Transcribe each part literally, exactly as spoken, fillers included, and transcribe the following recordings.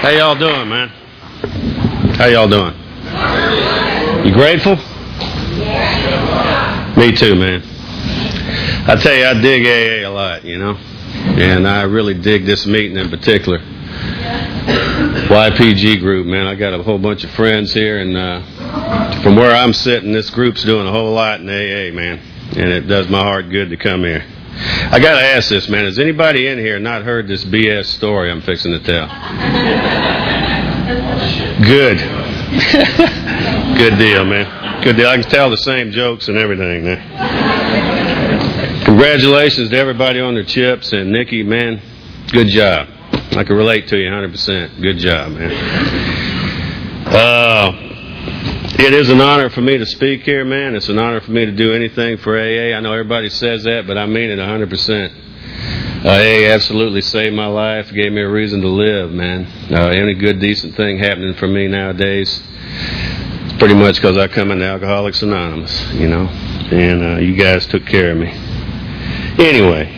How y'all doing, man? How y'all doing? You grateful? Me too, man. I tell you, I dig A A a lot, you know, and I really dig this meeting in particular. Y P G group, man. I got a whole bunch of friends here, and uh, from where I'm sitting, this group's doing a whole lot in A A, man, and it does my heart good to come here. I got to ask this, man. Has anybody in here not heard this B S story I'm fixing to tell? Good. Good deal, man. Good deal. I can tell the same jokes and everything, man. Congratulations to everybody on their chips, and Nikki, man, good job. I can relate to you one hundred percent. Good job, man. Uh, it is an honor for me to speak here, man. It's an honor for me to do anything for A A. I know everybody says that, but I mean it one hundred percent. Uh, A A absolutely saved my life, gave me a reason to live, man. Uh, any good, decent thing happening for me nowadays, it's pretty much because I come into Alcoholics Anonymous, you know, and uh, you guys took care of me. Anyway,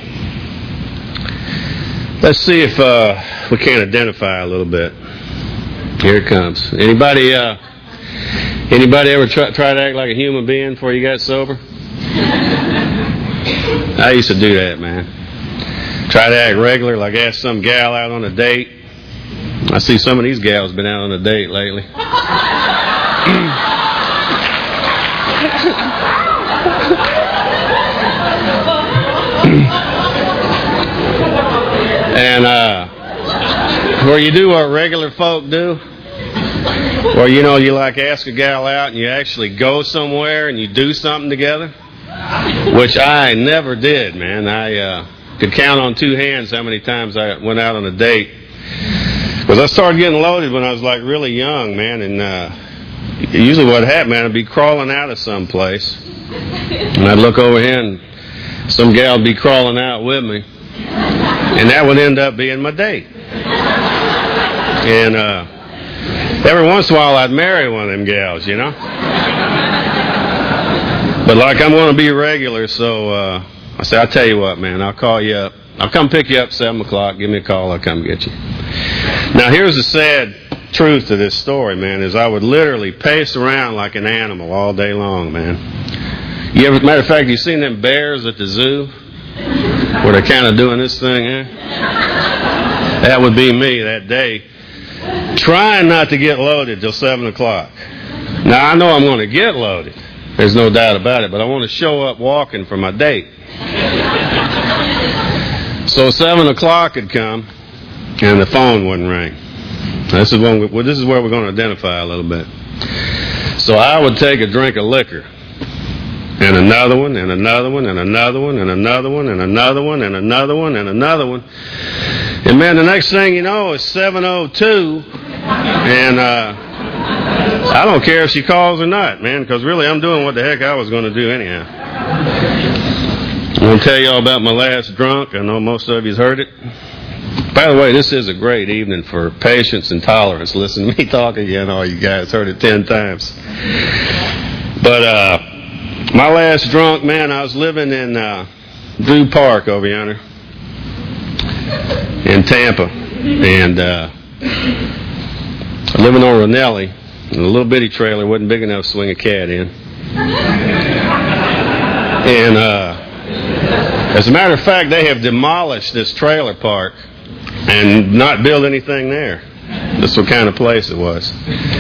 let's see if uh, we can identify a little bit. Here it comes. Anybody, uh, anybody ever try, try to act like a human being before you got sober? I used to do that, man. Try to act regular, like ask some gal out on a date. I see some of these gals been out on a date lately. And uh, where you do what regular folk do, where you know you like ask a gal out and you actually go somewhere and you do something together, which I never did, man. I uh, could count on two hands how many times I went out on a date. Because I started getting loaded when I was like really young, man, and uh, usually what happened, man, I'd be crawling out of some place, and I'd look over here and some gal would be crawling out with me, and that would end up being my date. And uh, every once in a while I'd marry one of them gals, you know. But like I'm going to be regular, so uh, I said, I'll tell you what, man, I'll call you up. I'll come pick you up at seven o'clock. Give me a call. I'll come get you. Now, here's the sad truth to this story, man, is I would literally pace around like an animal all day long, man. You ever, matter of fact, you seen them bears at the zoo where they're kind of doing this thing, eh? That would be me that day, trying not to get loaded till seven o'clock. Now, I know I'm going to get loaded. There's no doubt about it, but I want to show up walking for my date. So seven o'clock had come, and the phone wouldn't ring. This is, when we, well, this is where we're going to identify a little bit. So I would take a drink of liquor, and another one, and another one, and another one, and another one, and another one, and another one, and another one. And, man, the next thing you know, it's seven oh two, and uh, I don't care if she calls or not, man, because really I'm doing what the heck I was going to do anyhow. I'm going to tell you all about my last drunk. I know most of you's heard it. By the way, this is a great evening for patience and tolerance. Listen to me talking again. All you guys heard it ten times. But uh, my last drunk, man, I was living in uh, Drew Park over yonder in Tampa. And uh, living on Ranelli in a little bitty trailer. Wasn't big enough to swing a cat in. And uh, as a matter of fact, they have demolished this trailer park and not build anything there. That's what kind of place it was.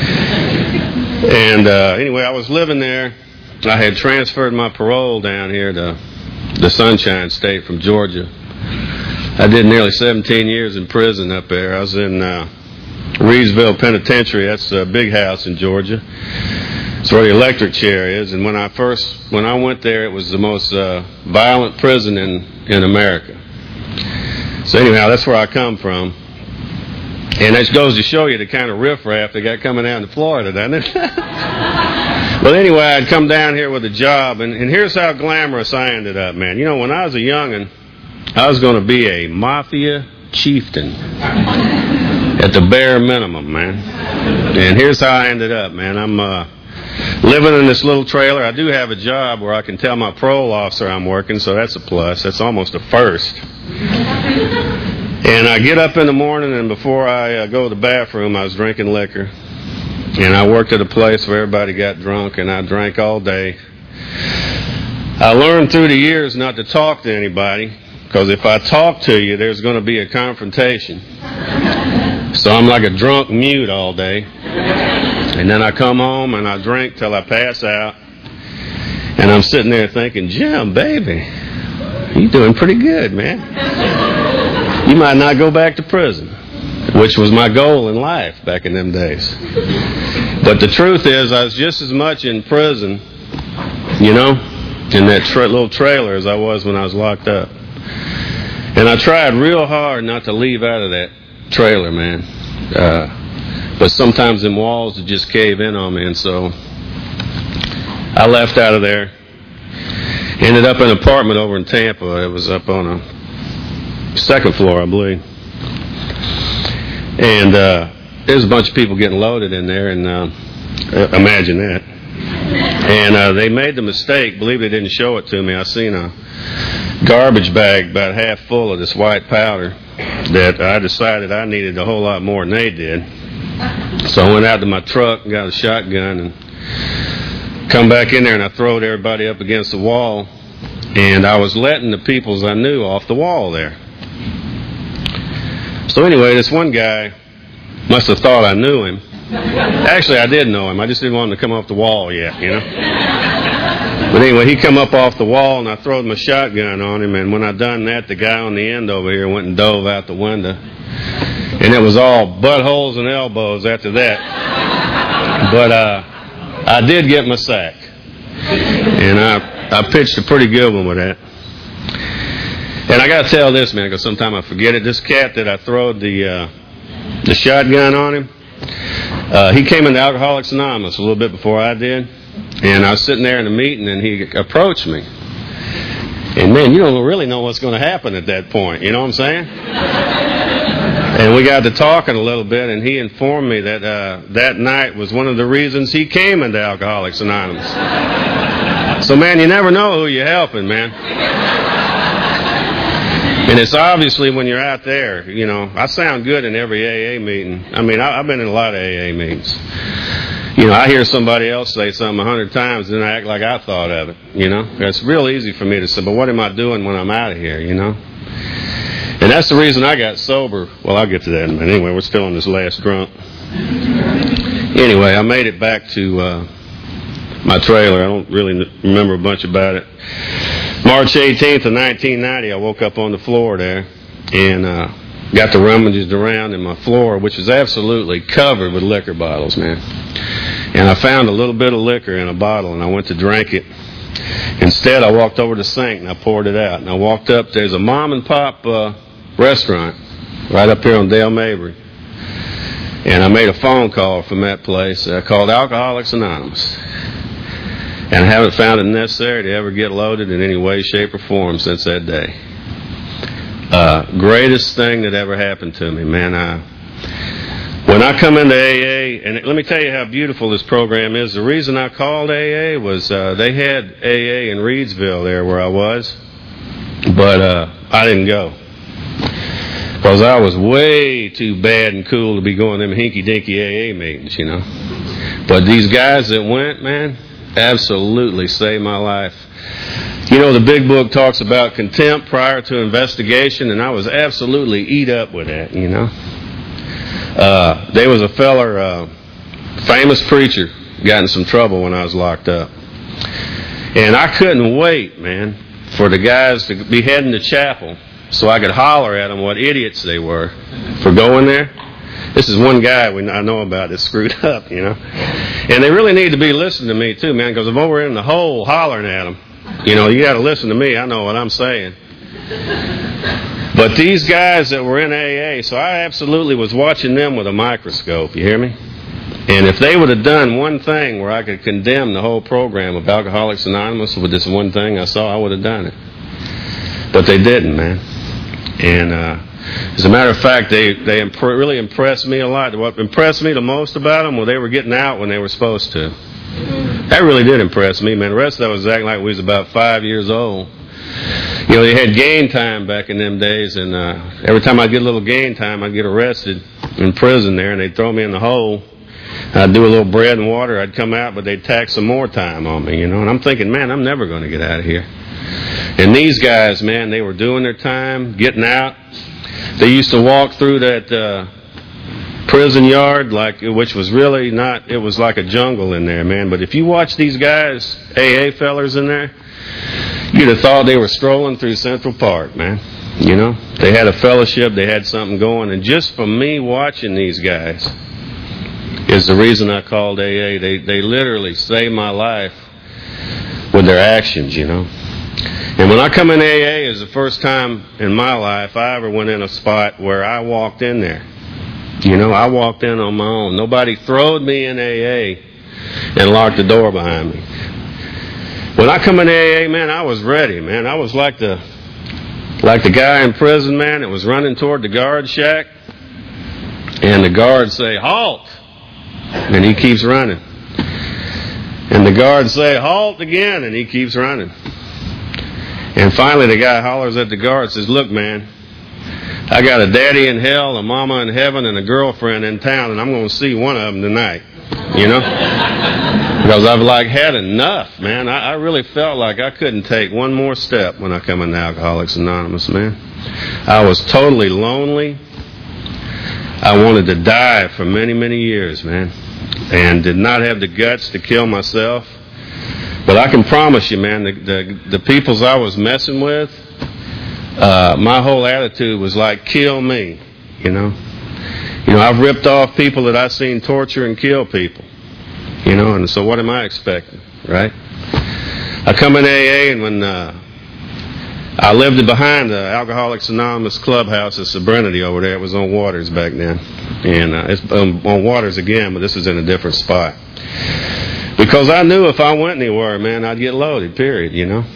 And uh, anyway, I was living there. I had transferred my parole down here to the Sunshine State from Georgia. I did nearly seventeen years in prison up there. I was in uh, Reedsville Penitentiary. That's a big house in Georgia. It's where the electric chair is. And when I first, when I went there, it was the most uh, violent prison in, in America. So anyhow, that's where I come from. And that goes to show you the kind of riffraff they got coming down to Florida, doesn't it? Well, anyway, I'd come down here with a job, and, and here's how glamorous I ended up, man. You know, when I was a young'un, I was going to be a mafia chieftain at the bare minimum, man. And here's how I ended up, man. I'm uh, living in this little trailer. I do have a job where I can tell my parole officer I'm working, so that's a plus. That's almost a first. And I get up in the morning, and before I uh, go to the bathroom, I was drinking liquor. And I worked at a place where everybody got drunk, and I drank all day. I learned through the years not to talk to anybody, because if I talk to you, there's going to be a confrontation. So I'm like a drunk mute all day. And then I come home and I drink till I pass out. And I'm sitting there thinking, Jim, baby, you're doing pretty good, man. You might not go back to prison, which was my goal in life back in them days. But the truth is, I was just as much in prison, you know, in that tra- little trailer as I was when I was locked up. And I tried real hard not to leave out of that trailer, man. Uh, but sometimes them walls would just cave in on me, and so I left out of there. Ended up in an apartment over in Tampa. It was up on a second floor, I believe. And uh, there's a bunch of people getting loaded in there, and uh, imagine that. And uh, they made the mistake, believe they didn't show it to me. I seen a garbage bag about half full of this white powder that I decided I needed a whole lot more than they did. So I went out to my truck and got a shotgun and come back in there, and I throwed everybody up against the wall, and I was letting the peoples I knew off the wall there. So anyway, this one guy must have thought I knew him. Actually, I did know him. I just didn't want him to come off the wall yet, you know. But anyway, he come up off the wall, and I throwed my shotgun on him, and when I done that, the guy on the end over here went and dove out the window. And it was all buttholes and elbows after that. But uh, I did get my sack. And I, I pitched a pretty good one with that. And I got to tell this, man, because sometimes I forget it. This cat that I throwed the, uh, the shotgun on him, uh, he came into Alcoholics Anonymous a little bit before I did. And I was sitting there in a meeting, and he approached me. And, man, you don't really know what's going to happen at that point. You know what I'm saying? And we got to talking a little bit, and he informed me that uh, that night was one of the reasons he came into Alcoholics Anonymous. So, man, you never know who you're helping, man. And it's obviously when you're out there, you know, I sound good in every A A meeting. I mean, I, I've been in a lot of A A meetings. You know, I hear somebody else say something a hundred times, and I act like I thought of it, you know. It's real easy for me to say, but what am I doing when I'm out of here, you know? And that's the reason I got sober. Well, I'll get to that in a minute. Anyway, we're still on this last drunk. Anyway, I made it back to uh, my trailer. I don't really remember a bunch about it. March eighteenth of nineteen ninety, I woke up on the floor there and uh, got the rummaged around in my floor, which was absolutely covered with liquor bottles, man. And I found a little bit of liquor in a bottle, and I went to drink it. Instead, I walked over to the sink, and I poured it out. And I walked up. There's a mom-and-pop uh, restaurant right up here on Dale Mabry. And I made a phone call from that place. I called Alcoholics Anonymous. And I haven't found it necessary to ever get loaded in any way, shape, or form since that day. Uh, greatest thing that ever happened to me, man. I, when I come into A A, and let me tell you how beautiful this program is. The reason I called A A was uh, they had A A in Reedsville there where I was, but uh, I didn't go because I was way too bad and cool to be going to them hinky-dinky A A meetings, you know. But these guys that went, man, absolutely saved my life. You know, the big book talks about contempt prior to investigation, and I was absolutely eat up with that, you know. Uh, there was a feller, uh, famous preacher, got in some trouble when I was locked up. And I couldn't wait, man, for the guys to be heading to chapel so I could holler at them what idiots they were for going there. This is one guy we, I know about that's screwed up, you know. And they really need to be listening to me, too, man, because if I'm over in the hole hollering at them, you know, you got to listen to me. I know what I'm saying. But these guys that were in A A, so I absolutely was watching them with a microscope, you hear me? And if they would have done one thing where I could condemn the whole program of Alcoholics Anonymous with this one thing I saw, I would have done it. But they didn't, man. And uh, as a matter of fact, they, they imp- really impressed me a lot. What impressed me the most about them was they were getting out when they were supposed to. That really did impress me, man. The rest of that was acting like we was about five years old. you know, they had game time back in them days, and uh, every time I'd get a little game time, I'd get arrested in prison there, and they'd throw me in the hole. I'd do a little bread and water. I'd come out, but they'd tack some more time on me, you know. And I'm thinking, man, I'm never going to get out of here. And these guys, man, they were doing their time, getting out. They used to walk through that uh, prison yard, like which was really not, it was like a jungle in there, man. But if you watch these guys, A A fellers in there, you'd have thought they were strolling through Central Park, man. You know, they had a fellowship, they had something going. And just from me watching these guys is the reason I called A A. They, they literally saved my life with their actions, you know. And when I come in A A, is the first time in my life I ever went in a spot where I walked in there. You know, I walked in on my own. Nobody throwed me in A A and locked the door behind me. When I come in A A, man, I was ready, man. I was like the like the guy in prison, man, that was running toward the guard shack, and the guards say, "Halt!" and he keeps running. And the guards say, "Halt" again, and he keeps running. And finally the guy hollers at the guard, says, "Look, man, I got a daddy in hell, a mama in heaven, and a girlfriend in town, and I'm going to see one of them tonight." You know? Because I've like had enough, man. I, I really felt like I couldn't take one more step when I come into Alcoholics Anonymous, man. I was totally lonely. I wanted to die for many, many years, man. And did not have the guts to kill myself. But I can promise you, man, the the, the peoples I was messing with, uh, my whole attitude was like, kill me, you know. You know, I've ripped off people that I've seen torture and kill people, you know, and so what am I expecting, right? I come in A A, and when uh, I lived behind the Alcoholics Anonymous clubhouse at Serenity over there, it was on Waters back then, and uh, it's um, on Waters again, but this is in a different spot. Because I knew if I went anywhere, man, I'd get loaded, period, you know.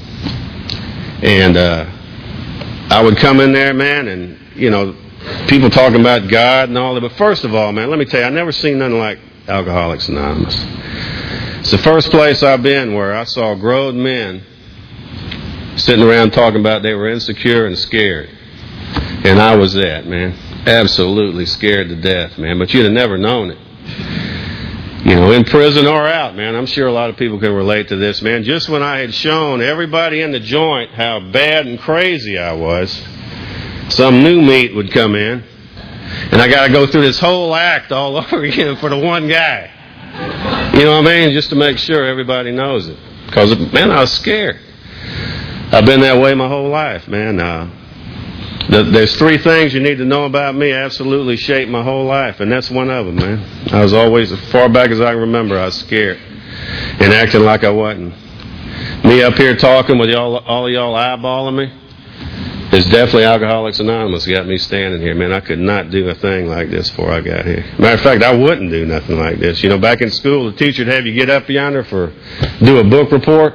And uh, I would come in there, man, and, you know, people talking about God and all that. But first of all, man, let me tell you, I've never seen nothing like Alcoholics Anonymous. It's the first place I've been where I saw grown men sitting around talking about they were insecure and scared. And I was that, man. Absolutely scared to death, man. But you'd have never known it. You know, in prison or out, man. I'm sure a lot of people can relate to this, man. Just when I had shown everybody in the joint how bad and crazy I was, some new meat would come in, and I got to go through this whole act all over again for the one guy. You know what I mean? Just to make sure everybody knows it. Because, man, I was scared. I've been that way my whole life, man. Uh, There's three things you need to know about me absolutely shaped my whole life, and that's one of them, man. I was always, as far back as I can remember, I was scared and acting like I wasn't. Me up here talking with y'all, all of y'all eyeballing me, it's definitely Alcoholics Anonymous got me standing here, man. I could not do a thing like this before I got here. Matter of fact, I wouldn't do nothing like this. You know, back in school, the teacher would have you get up yonder for, do a book report.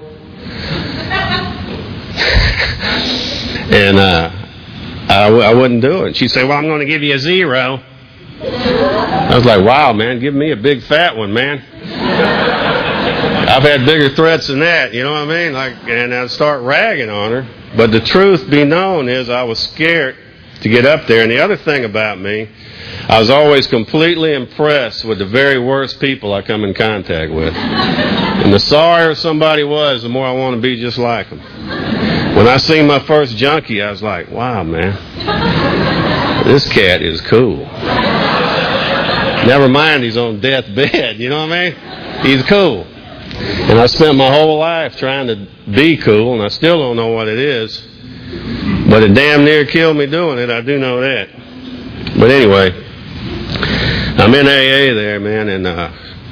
and, uh, I, w- I wouldn't do it. She'd say, "Well, I'm going to give you a zero." I was like, "Wow, man, give me a big fat one, man." I've had bigger threats than that, you know what I mean? Like, and I'd start ragging on her. But the truth be known is I was scared to get up there. And the other thing about me, I was always completely impressed with the very worst people I come in contact with. And the sorrier somebody was, the more I want to be just like them. When I seen my first junkie, I was like, wow, man, this cat is cool. Never mind he's on death's bed, you know what I mean? He's cool. And I spent my whole life trying to be cool, and I still don't know what it is. But it damn near killed me doing it, I do know that. But anyway, I'm in A A there, man, and uh,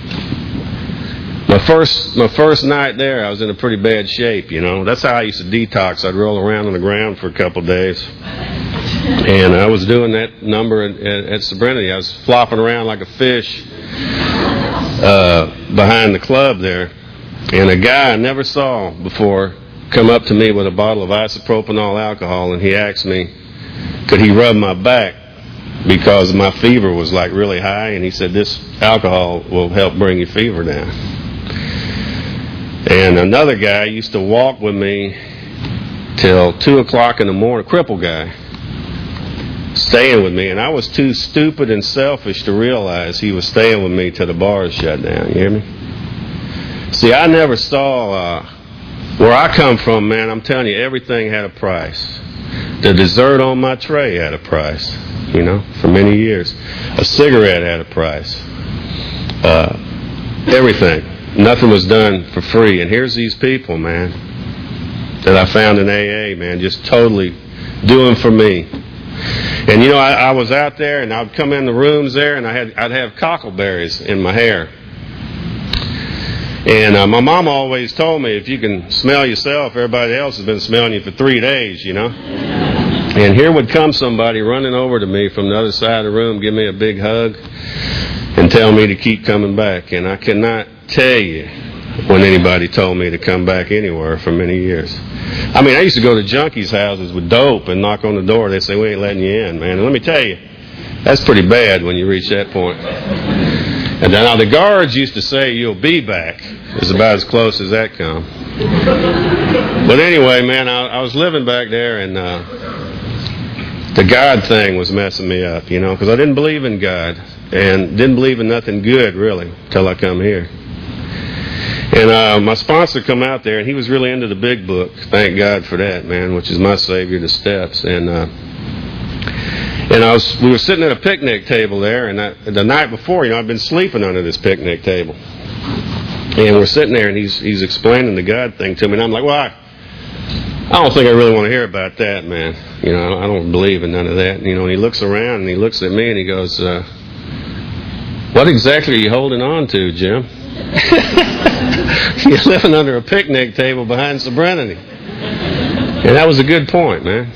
my first my first night there, I was in a pretty bad shape, you know. That's how I used to detox. I'd roll around on the ground for a couple of days. And I was doing that number at, at, at Serenity. I was flopping around like a fish uh, behind the club there. And a guy I never saw before come up to me with a bottle of isopropanol alcohol, and he asked me, could he rub my back? Because my fever was like really high, and he said, this alcohol will help bring your fever down. And another guy used to walk with me till two o'clock in the morning, a crippled guy, staying with me, and I was too stupid and selfish to realize he was staying with me till the bars shut down. You hear me? See, I never saw uh, where I come from, man. I'm telling you, everything had a price. The dessert on my tray had a price, you know, for many years. A cigarette had a price. Uh, everything. Nothing was done for free. And here's these people, man, that I found in A A, man, just totally doing for me. And, you know, I, I was out there, and I'd come in the rooms there, and I had, I'd have cockleberries in my hair. And uh, my mom always told me, if you can smell yourself, everybody else has been smelling you for three days, you know. And here would come somebody running over to me from the other side of the room, give me a big hug, and tell me to keep coming back. And I cannot tell you when anybody told me to come back anywhere for many years. I mean, I used to go to junkies' houses with dope and knock on the door. They'd say, we ain't letting you in, man. And let me tell you, that's pretty bad when you reach that point. And then, now the guards used to say, you'll be back. It's about as close as that come. But anyway, man, I, I was living back there, and uh, the God thing was messing me up, you know, because I didn't believe in God and didn't believe in nothing good, really, until I come here. And uh, my sponsor come out there, and he was really into the big book. Thank God for that, man, which is my Savior, the Steps. And uh, and I was, we were sitting at a picnic table there, and I, the night before, you know, I'd been sleeping under this picnic table. And we're sitting there, and he's he's explaining the God thing to me, and I'm like, well, I, I don't think I really want to hear about that, man. You know, I don't believe in none of that. And, you know, and he looks around, and he looks at me, and he goes, uh, what exactly are you holding on to, Jim? You're living under a picnic table behind Sobriety. And that was a good point, man.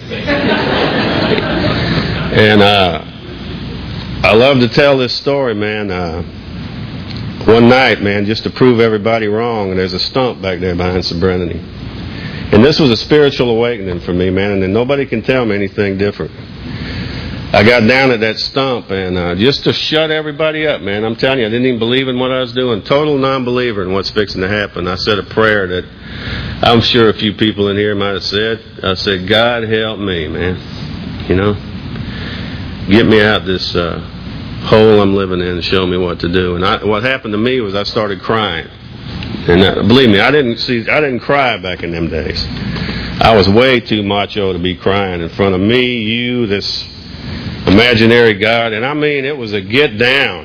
And uh, I love to tell this story, man. Uh, one night, man, just to prove everybody wrong, there's a stump back there behind Sobriety. And this was a spiritual awakening for me, man, and then nobody can tell me anything different. I got down at that stump, and uh, just to shut everybody up, man, I'm telling you, I didn't even believe in what I was doing. Total non-believer in what's fixing to happen. I said a prayer that I'm sure a few people in here might have said. I said, God help me, man. You know, get me out this uh, hole I'm living in and show me what to do. And I, what happened to me was I started crying. And uh, believe me, I didn't see, I didn't cry back in them days. I was way too macho to be crying in front of me, you, this imaginary God. And I mean, it was a get down,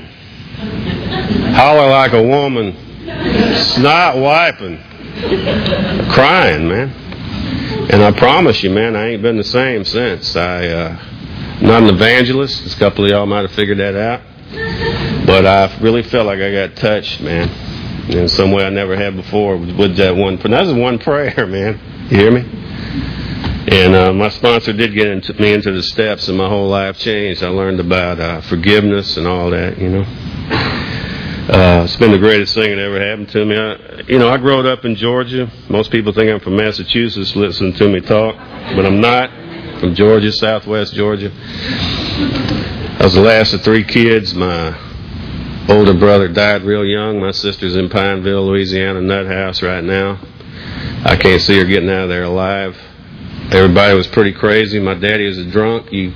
holler like a woman, snot wiping, crying, man. And I promise you, man, I ain't been the same since. I, uh, not an evangelist. A couple of y'all might have figured that out. But I really felt like I got touched, man, in some way I never had before with that one. That was one prayer, man. You hear me? And uh, my sponsor did get into, me into the steps, and my whole life changed. I learned about uh, forgiveness and all that, you know. Uh, it's been the greatest thing that ever happened to me. I, you know, I grew up in Georgia. Most people think I'm from Massachusetts listening to me talk, but I'm not. From Georgia, southwest Georgia. I was the last of three kids. My older brother died real young. My sister's in Pineville, Louisiana, nut house right now. I can't see her getting out of there alive. Everybody was pretty crazy. My daddy was a drunk. You,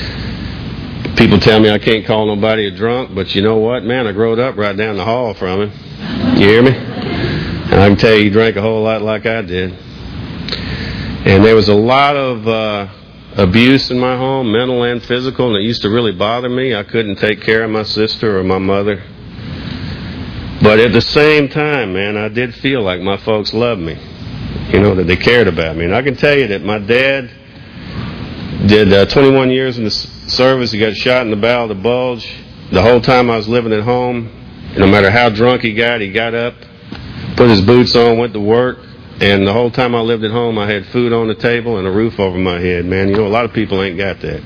people tell me I can't call nobody a drunk, but you know what, man? I growed up right down the hall from him. You hear me? And I can tell you he drank a whole lot like I did. And there was a lot of uh, abuse in my home, mental and physical, and it used to really bother me. I couldn't take care of my sister or my mother. But at the same time, man, I did feel like my folks loved me. You know, that they cared about me. And I can tell you that my dad did uh, twenty-one years in the service. He got shot in the bowel of the bulge. The whole time I was living at home, no matter how drunk he got, he got up, put his boots on, went to work. And the whole time I lived at home, I had food on the table and a roof over my head, man. You know, a lot of people ain't got that.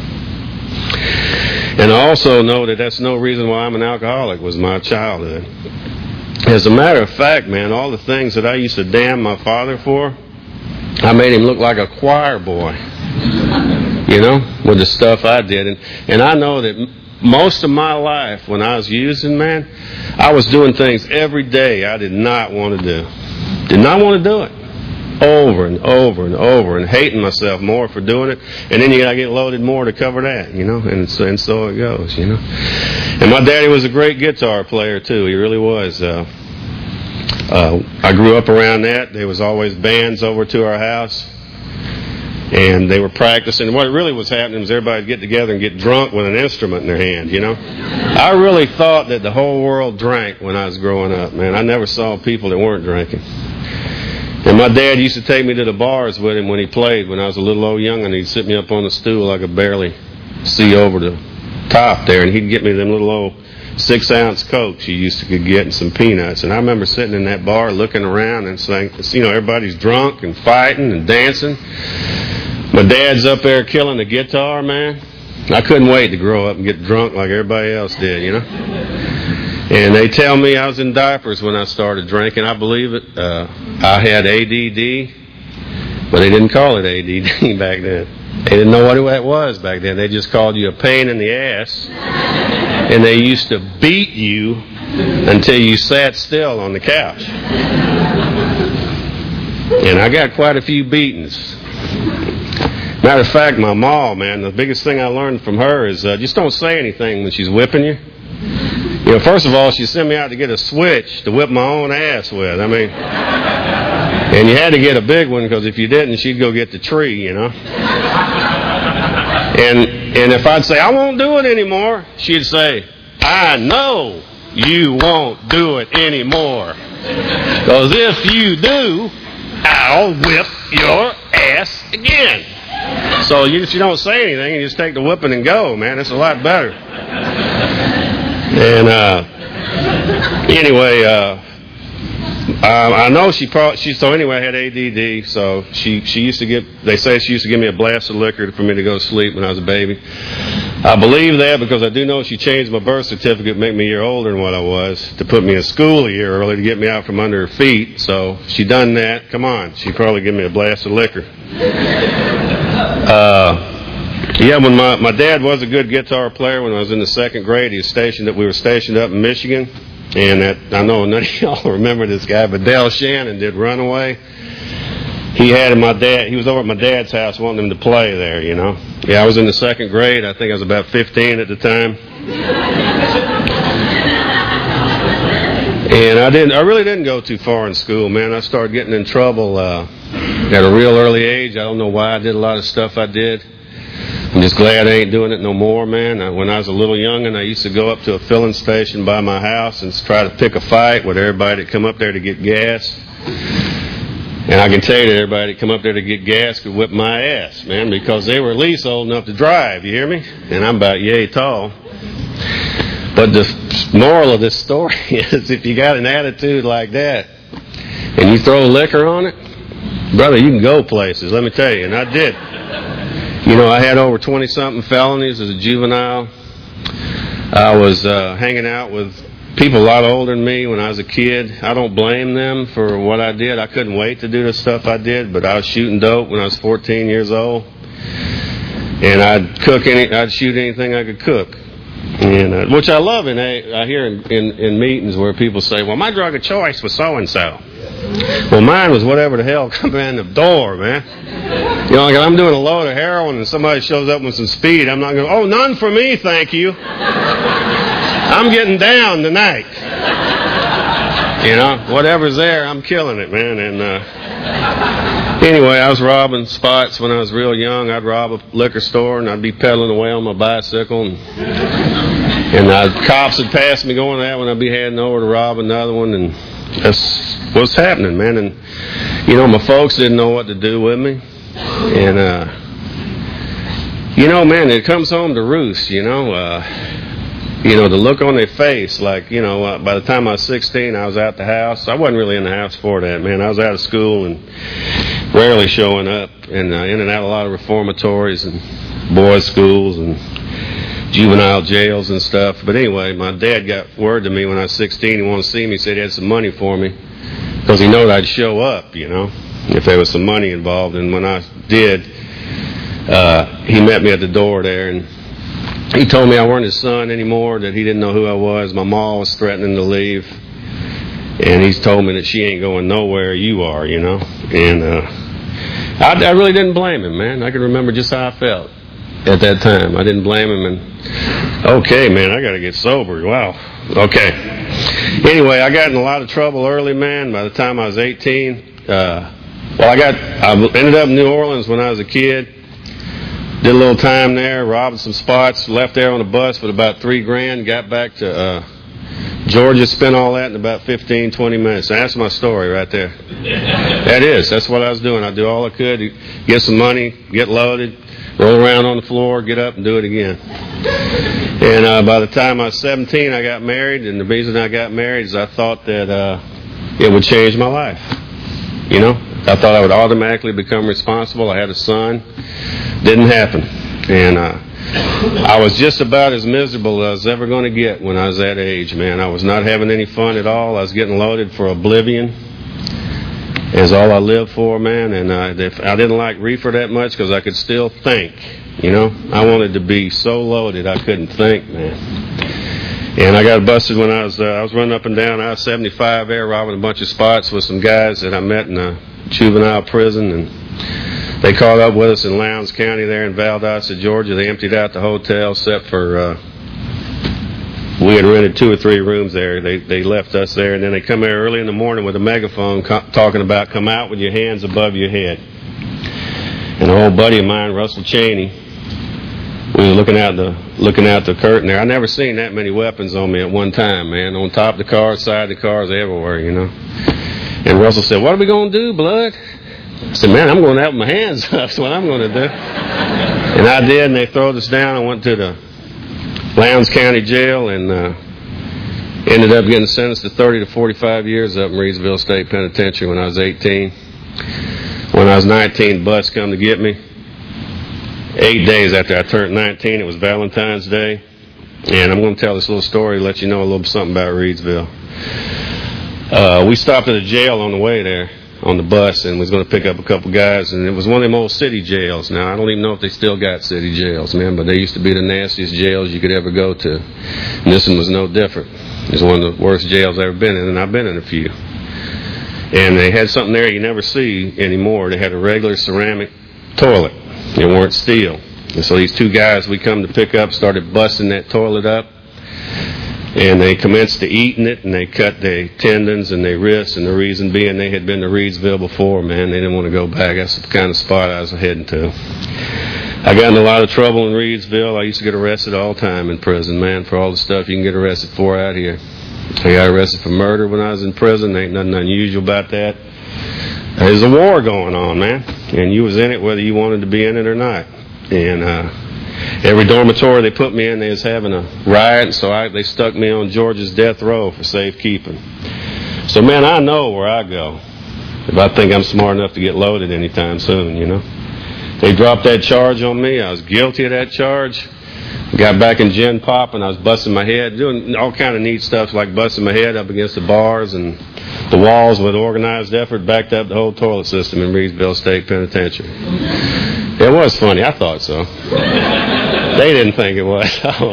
And I also know that that's no reason why I'm an alcoholic, was my childhood. As a matter of fact, man, all the things that I used to damn my father for, I made him look like a choir boy, you know, with the stuff I did. And, and I know that most of my life when I was using, man, I was doing things every day I did not want to do. Did not want to do it. over and over and over and hating myself more for doing it. And then you got to get loaded more to cover that, you know, and so, and so it goes, you know. And my daddy was a great guitar player, too. He really was. Uh, uh, I grew up around that. There was always bands over to our house. And they were practicing. What really was happening was everybody would get together and get drunk with an instrument in their hand, you know. I really thought that the whole world drank when I was growing up, man. I never saw people that weren't drinking. And my dad used to take me to the bars with him when he played when I was a little old young, and he'd sit me up on the stool. I could barely see over the top there, and he'd get me them little old six-ounce Cokes you used to could get and some peanuts. And I remember sitting in that bar looking around and saying, you know, everybody's drunk and fighting and dancing. My dad's up there killing the guitar, man. I couldn't wait to grow up and get drunk like everybody else did, you know. And they tell me I was in diapers when I started drinking. I believe it. Uh, I had A D D, but they didn't call it A D D back then. They didn't know what it was back then. They just called you a pain in the ass. And they used to beat you until you sat still on the couch. And I got quite a few beatings. Matter of fact, my mom, man, the biggest thing I learned from her is uh, just don't say anything when she's whipping you. You know, first of all, she sent me out to get a switch to whip my own ass with. I mean, and you had to get a big one because if you didn't, she'd go get the tree, you know. And and if I'd say, I won't do it anymore, she'd say, I know you won't do it anymore. Because if you do, I'll whip your ass again. So you, you don't say anything, you just take the whipping and go, man. It's a lot better. And uh, anyway, uh, uh, I know she probably, she, so anyway, I had A D D, so she, she used to give, they say she used to give me a blast of liquor for me to go to sleep when I was a baby. I believe that because I do know she changed my birth certificate to make me a year older than what I was, to put me in school a year early to get me out from under her feet. So she done that. Come on, she probably give me a blast of liquor. Uh, yeah, when my, my dad was a good guitar player when I was in the second grade, he was stationed up, we were stationed up in Michigan. And that, I know none of y'all remember this guy, but Dale Shannon did Runaway. He had my dad, he was over at my dad's house wanting him to play there, you know. Yeah, I was in the second grade. I think I was about fifteen at the time. And I didn't, I really didn't go too far in school, man. I started getting in trouble uh, at a real early age. I don't know why I did a lot of stuff I did. I'm just glad I ain't doing it no more, man. I, when I was a little youngin', I used to go up to a filling station by my house and try to pick a fight with everybody that come up there to get gas. And I can tell you that everybody that come up there to get gas could whip my ass, man, because they were at least old enough to drive, you hear me? And I'm about yay tall. But the moral of this story is if you got an attitude like that and you throw liquor on it, brother, you can go places, let me tell you. And I did. You know, I had over twenty-something felonies as a juvenile. I was uh, hanging out with people a lot older than me when I was a kid. I don't blame them for what I did. I couldn't wait to do the stuff I did, but I was shooting dope when I was fourteen years old. And I'd cook any, I'd shoot anything I could cook. And uh, which I love, in a, I hear in, in, in meetings where people say, well, my drug of choice was so-and-so. Well, mine was whatever the hell come in the door, man. You know, like if I'm doing a load of heroin and somebody shows up with some speed, I'm not going, oh, none for me, thank you. I'm getting down tonight. You know, whatever's there, I'm killing it, man. And uh, anyway, I was robbing spots when I was real young. I'd rob a liquor store and I'd be pedaling away on my bicycle. And, and uh, cops would pass me going to that one. I'd be heading over to rob another one. And that's what's happening, man. And, you know, my folks didn't know what to do with me. And, uh, you know, man, it comes home to roost, you know. Uh, you know, the look on their face, like, you know, uh, by the time I was sixteen, I was out the house. I wasn't really in the house for that, man. I was out of school and rarely showing up, and uh, in and out of a lot of reformatories and boys' schools and juvenile jails and stuff. But anyway, my dad got word to me when I was sixteen. He wanted to see me. He said he had some money for me because he knew I'd show up, you know, if there was some money involved. And when I did, uh, he met me at the door there, and he told me I weren't his son anymore, that he didn't know who I was. My mom was threatening to leave. And he's told me that she ain't going nowhere, you are, you know. And uh, I, I really didn't blame him, man. I can remember just how I felt at that time. I didn't blame him. And okay, man, I got to get sober. Wow. Okay. Anyway, I got in a lot of trouble early, man. By the time I was eighteen, uh, well, I got I ended up in New Orleans when I was a kid. Did a little time there, robbed some spots, left there on a bus with about three grand, got back to uh, Georgia, spent all that in about fifteen, twenty minutes. That's my story right there. That is. That's what I was doing. I'd do all I could to get some money, get loaded, roll around on the floor, get up and do it again. And uh, by the time I was seventeen, I got married, and the reason I got married is I thought that uh, it would change my life. You know? I thought I would automatically become responsible. I had a son. Didn't happen. And uh, I was just about as miserable as I was ever going to get when I was that age, man. I was not having any fun at all. I was getting loaded for oblivion. Is all I lived for, man. And uh, I didn't like reefer that much because I could still think, you know. I wanted to be so loaded I couldn't think, man. And I got busted when I was uh, I was running up and down I seventy-five there, robbing a bunch of spots with some guys that I met in a juvenile prison, and they caught up with us in Lowndes County there in Valdosta, Georgia. They emptied out the hotel except for uh, we had rented two or three rooms there. They they left us there, and then they come there early in the morning with a megaphone co- talking about come out with your hands above your head. And an old buddy of mine, Russell Cheney, we were looking out the looking out the curtain there. I never seen that many weapons on me at one time, man. On top of the car, side of the cars, everywhere, you know. And Russell said, "What are we going to do, Blood?" I said, "Man, I'm going to have my hands up. That's what I'm going to do." And I did, and they threw us down. I went to the Lowndes County Jail and uh, ended up getting sentenced to thirty to forty-five years up in Reedsville State Penitentiary when I was eighteen. When I was nineteen, the bus come to get me. Eight days after I turned nineteen, it was Valentine's Day. And I'm going to tell this little story to let you know a little something about Reedsville. Uh, we stopped at a jail on the way there on the bus and was going to pick up a couple guys, and it was one of them old city jails. Now, I don't even know if they still got city jails, man, but they used to be the nastiest jails you could ever go to. And this one was no different. It was one of the worst jails I've ever been in, and I've been in a few. And they had something there you never see anymore. They had a regular ceramic toilet. They weren't steel. And so these two guys we come to pick up started busting that toilet up. And they commenced to eating it, and they cut their tendons and their wrists, and the reason being they had been to Reedsville before, man. They didn't want to go back. That's the kind of spot I was heading to. I got in a lot of trouble in Reedsville. I used to get arrested all the time in prison, man, for all the stuff you can get arrested for out here. I got arrested for murder when I was in prison. Ain't nothing unusual about that. There's a war going on, man, and you was in it whether you wanted to be in it or not. And uh every dormitory they put me in, they was having a riot, so I, they stuck me on Georgia's death row for safekeeping. So, man, I know where I go if I think I'm smart enough to get loaded anytime soon, you know. They dropped that charge on me. I was guilty of that charge. Got back in Gen Pop, and I was busting my head, doing all kind of neat stuff like busting my head up against the bars and the walls with organized effort, backed up the whole toilet system in Reedsville State Penitentiary. It was funny. I thought so. They didn't think it was.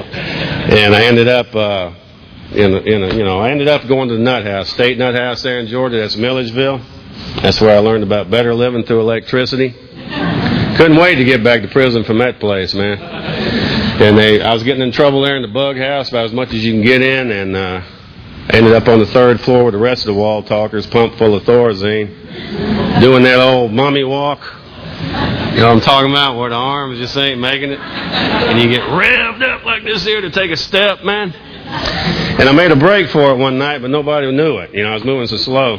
And I ended up, uh, in, a, in a, you know, I ended up going to the Nut House, State Nut House there in Georgia. That's Milledgeville. That's where I learned about better living through electricity. Couldn't wait to get back to prison from that place, man. And they, I was getting in trouble there in the bug house about as much as you can get in, and uh, I ended up on the third floor with the rest of the wall talkers, pumped full of Thorazine, doing that old mummy walk. You know what I'm talking about, where the arms just ain't making it, and you get revved up like this here to take a step, man. And I made a break for it one night, but nobody knew it. You know, I was moving so slow.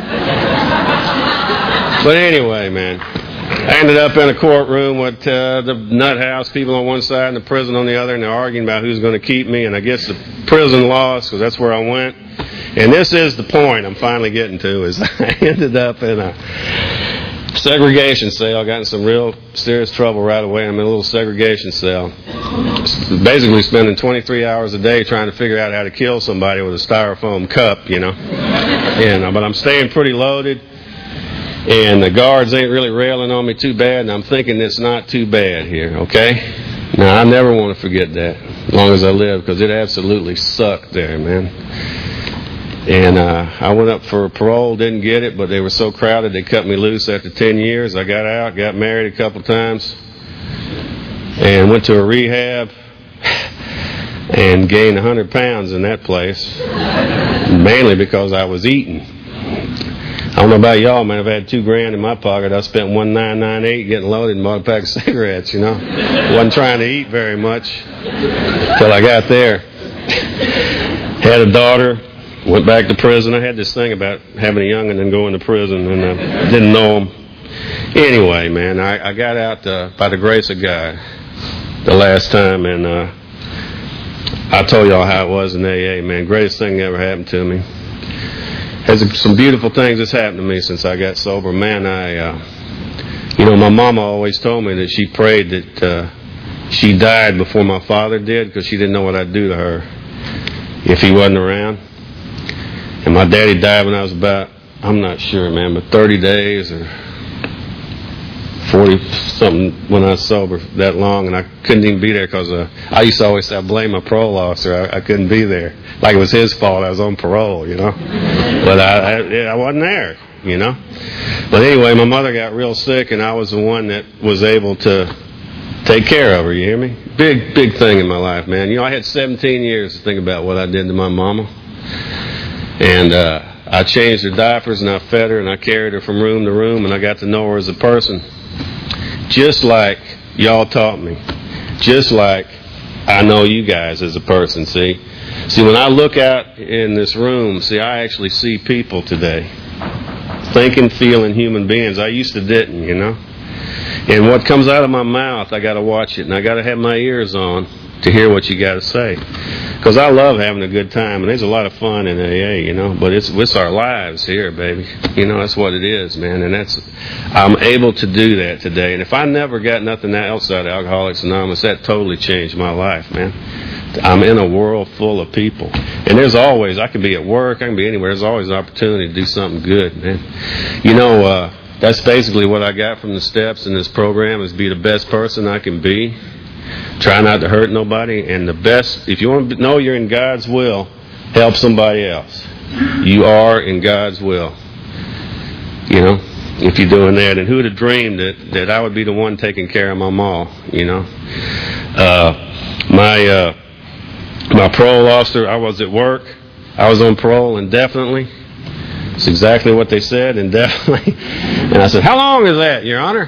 But anyway, man, I ended up in a courtroom with uh, the Nut House people on one side and the prison on the other, and they're arguing about who's going to keep me. And I guess the prison lost, because that's where I went. And this is the point I'm finally getting to, is I ended up in a segregation cell. I got in some real serious trouble right away. I'm in a little segregation cell. Basically spending twenty-three hours a day trying to figure out how to kill somebody with a styrofoam cup, you know. And, uh, but I'm staying pretty loaded. And the guards ain't really railing on me too bad, and I'm thinking it's not too bad here, okay? Now, I never want to forget that, as long as I live, because it absolutely sucked there, man. And uh, I went up for parole, didn't get it, but they were so crowded they cut me loose after ten years. I got out, got married a couple times, and went to a rehab and gained one hundred pounds in that place, mainly because I was eating. I don't know about y'all, man. I've had two grand in my pocket. I spent one nine nine eight getting loaded and bought a pack of cigarettes, you know. Wasn't trying to eat very much till I got there. Had a daughter. Went back to prison. I had this thing about having a young'un and going to prison, and I didn't know him. Anyway, man, I, I got out uh, by the grace of God the last time, and uh, I told y'all how it was in A A, man. Greatest thing that ever happened to me. There's some beautiful things that's happened to me since I got sober. Man, I, uh, you know, my mama always told me that she prayed that uh, she died before my father did, because she didn't know what I'd do to her if he wasn't around. And my daddy died when I was about, I'm not sure, man, but thirty days or forty something when I was sober that long, and I couldn't even be there because uh, I used to always say I blame my parole officer. I, I couldn't be there, like it was his fault. I was on parole, you know, but I, I I wasn't there, you know. But anyway, my mother got real sick, and I was the one that was able to take care of her. You hear me? Big big thing in my life, man. You know, I had seventeen years to think about what I did to my mama. And uh, I changed her diapers, and I fed her, and I carried her from room to room, and I got to know her as a person. Just like y'all taught me. Just like I know you guys as a person, see? See, when I look out in this room, see, I actually see people today. Thinking, feeling human beings. I used to didn't, you know? And what comes out of my mouth, I got to watch it, and I got to have my ears on to hear what you got to say. Because I love having a good time, and there's a lot of fun in A A, you know, but it's it's our lives here, baby. You know, that's what it is, man, and that's, I'm able to do that today. And if I never got nothing else out of Alcoholics Anonymous, that totally changed my life, man. I'm in a world full of people. And there's always, I can be at work, I can be anywhere, there's always an opportunity to do something good, man. You know, uh, that's basically what I got from the steps in this program, is be the best person I can be. Try not to hurt nobody, and the best, if you want to know you're in God's will, help somebody else. You are in God's will. You know, if you're doing that. And who would have dreamed that, that I would be the one taking care of my mom, you know. Uh, my uh, my parole officer, I was at work. I was on parole indefinitely. It's exactly what they said, indefinitely. And I said, how long is that, Your Honor?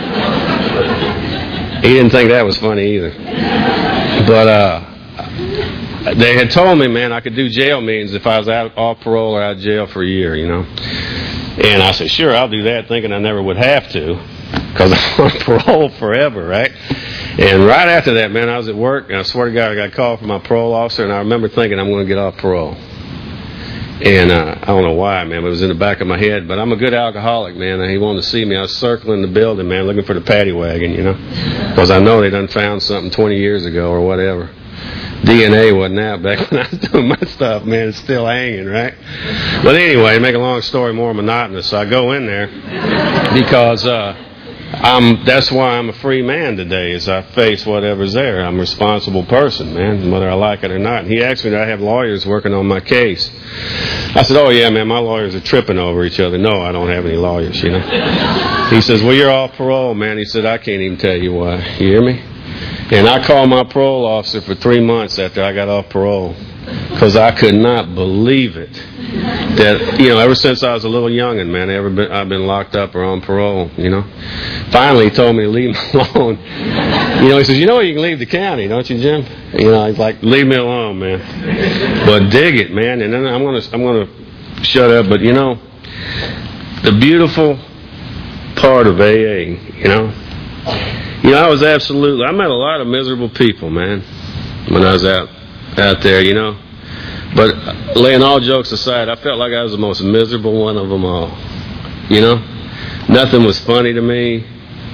He didn't think that was funny either. But uh, they had told me, man, I could do jail meetings if I was out off parole or out of jail for a year, you know. And I said, sure, I'll do that, thinking I never would have to, because I'm on parole forever, right? And right after that, man, I was at work, and I swear to God, I got a call from my parole officer, and I remember thinking I'm going to get off parole. And uh, I don't know why, man, but it was in the back of my head. But I'm a good alcoholic, man, and he wanted to see me. I was circling the building, man, looking for the paddy wagon, you know, because I know they done found something twenty years ago or whatever. D N A wasn't out back when I was doing my stuff, man. It's still hanging, right? But anyway, to make a long story more monotonous, so I go in there because uh, I'm. That's why I'm a free man today, is I face whatever's there. I'm a responsible person, man, whether I like it or not. And he asked me, do I have lawyers working on my case? I said, oh, yeah, man, my lawyers are tripping over each other. No, I don't have any lawyers, you know. He says, well, you're off parole, man. He said, I can't even tell you why. You hear me? And I called my parole officer for three months after I got off parole, because I could not believe it. That, you know, ever since I was a little youngin', man, ever been, I've been locked up or on parole, you know. Finally, he told me to leave me alone. You know, he says, you know you can leave the county, don't you, Jim? You know, he's like, leave me alone, man. But dig it, man. And then I'm gonna, I'm gonna shut up. But you know, the beautiful part of A A, you know. You know, I was absolutely, I met a lot of miserable people, man, when I was out, out there, you know. But laying all jokes aside, I felt like I was the most miserable one of them all. You know? Nothing was funny to me.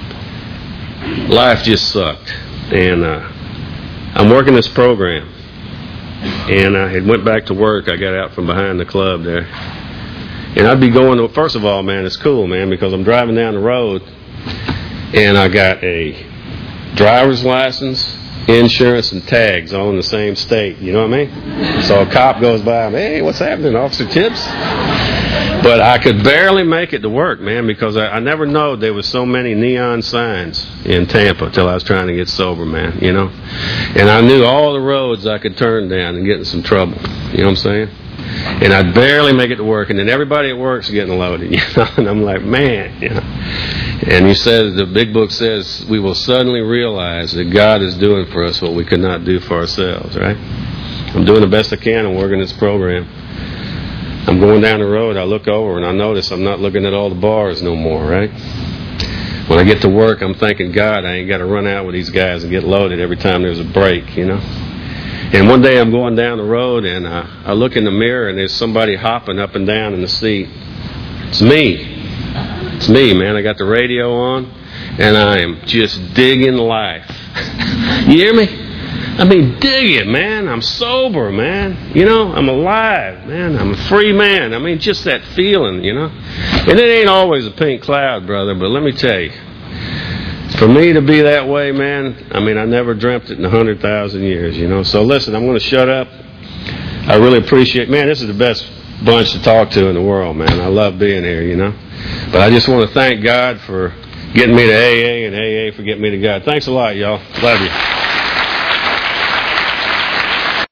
Life just sucked. And uh, I'm working this program. And I had went back to work. I got out from behind the club there. And I'd be going to, first of all, man, it's cool, man, because I'm driving down the road, and I got a driver's license insurance and tags all in the same state. You know what I mean? So a cop goes by, hey, what's happening, Officer Tibbs? But I could barely make it to work, man, because I, I never knowed there was so many neon signs in Tampa till I was trying to get sober, man, you know. And I knew all the roads I could turn down and get in some trouble. You know what I'm saying? And I'd barely make it to work, and then everybody at work's getting loaded, you know. And I'm like, man, you know. And he says, the big book says, we will suddenly realize that God is doing for us what we could not do for ourselves, right? I'm doing the best I can and working this program. I'm going down the road, I look over and I notice I'm not looking at all the bars no more, right? When I get to work, I'm thanking God I ain't got to run out with these guys and get loaded every time there's a break, you know? And one day I'm going down the road and uh, I look in the mirror and there's somebody hopping up and down in the seat. It's me. It's me, man. I got the radio on and I am just digging life. You hear me? I mean, dig it, man. I'm sober, man. You know, I'm alive, man. I'm a free man. I mean, just that feeling, you know. And it ain't always a pink cloud, brother, but let me tell you, for me to be that way, man, I mean, I never dreamt it in a hundred thousand years, you know. So listen, I'm going to shut up. I really appreciate, man, this is the best bunch to talk to in the world, man. I love being here, you know. But I just want to thank God for getting me to A A and A A for getting me to God. Thanks a lot, y'all. Love you.